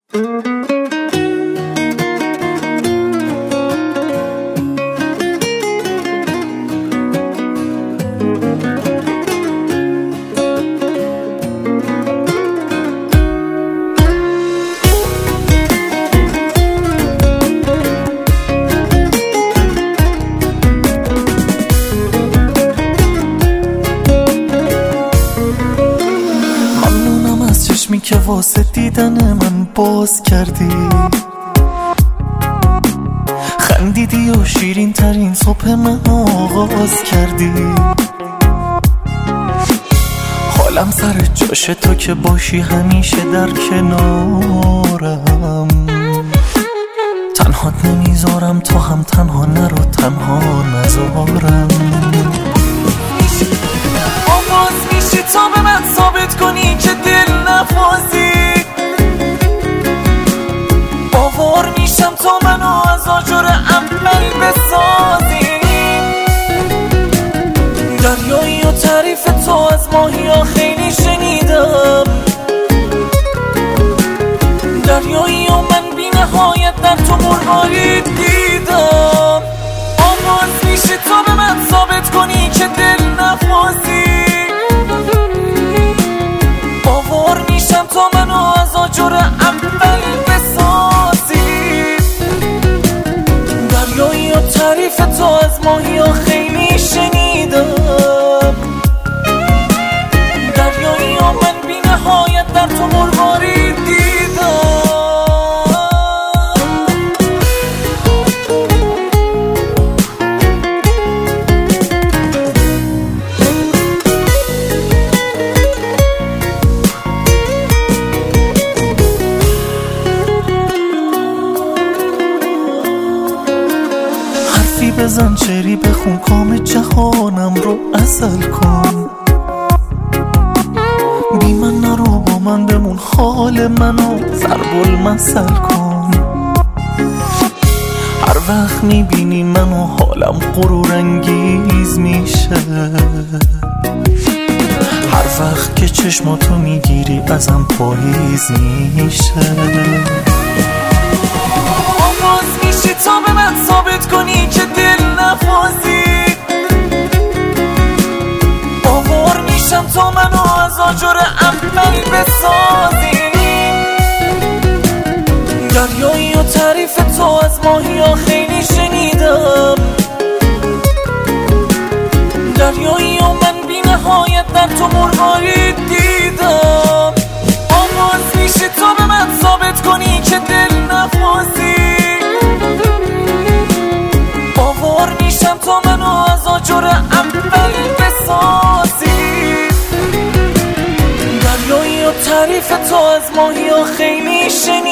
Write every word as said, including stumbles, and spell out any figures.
چشمی که واسه دیدن من باز کردی، خندیدی و شیرین ترین صبح من آغاز کردی. حالم سر جاش تو که باشی همیشه در کنارم، تنهات نمیذارم تو هم تنها نرو تنها نذارم. آواز میشی تا به من ثابت کنی که دل نفازی، باور میشم تا منو از آجر اول بسازی. دریایی و تعریف تو از ماهی ها خیلی شنیدم، دریایی و من بی نهایت در تو مرغاری دیدم. آواز میشی تا به من ثابت کنی که دل نفازی، باور میشم تا منو از آجر اول بسازی. دریایی و تعریف تو از ماهی ها خیلی شنیدم، دریایی و من بی نهایت در تو مرغاری دیدم. بزن چری بخون کام جهانم رو عسل کن، بی من نرو با من بمون حال منو ضرب المثل کن. هر وقت میبینی منو حالم غرور انگیز میشه، هر وقت که چشماتو میگیری ازم پاییز میشه. آواز میشی تا به من ثابت کنی که دل نفازی، باور میشم تا منو از آجر اول بسازی. دریایی و تعریف تو از ماهی ها خیلی شنیدم، دریایی و من بی نهایت در تو مرغاری دیدم. آواز میشی تا به من ثابت کنی که دل نفازی، باور میشم تا منو از آجر اول بسازی. دریایی و تعریف تو از ماهی ها خیلی شنیدم،